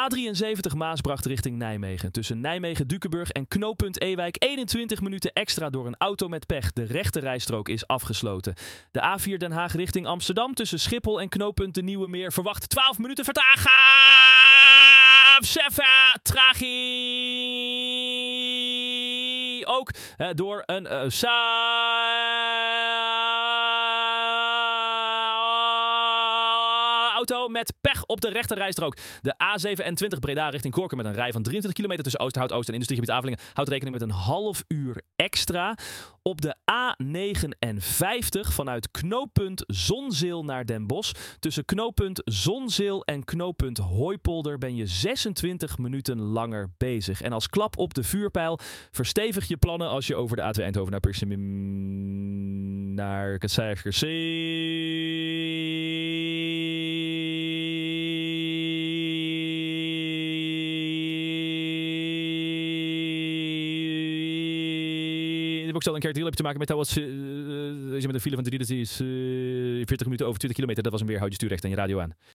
A73 Maasbracht richting Nijmegen. Tussen Nijmegen-Dukenburg en knooppunt Ewijk 21 minuten extra door een auto met pech. De rechte rijstrook is afgesloten. De A4 Den Haag richting Amsterdam. Tussen Schiphol en knooppunt De Nieuwe Meer. Verwacht 12 minuten vertraging. Ook door een auto met pech op de rechterrijstrook. De A27 Breda richting Gorkum met een rij van 23 kilometer tussen Oosterhout Oost en Industriegebied Avelingen. Houdt rekening met een half uur extra. Op de A59 vanuit knooppunt Zonzeel naar Den Bosch. Tussen knooppunt Zonzeel en knooppunt Hooipolder ben je 26 minuten langer bezig. En als klap op de vuurpijl verstevig je plannen als je over de A2 Eindhoven naar Persimmon naar ook stel een keer heb je te maken met als je met een file van 40 minuten over 20 kilometer, dat was hem weer, houd je stuur recht en je radio aan.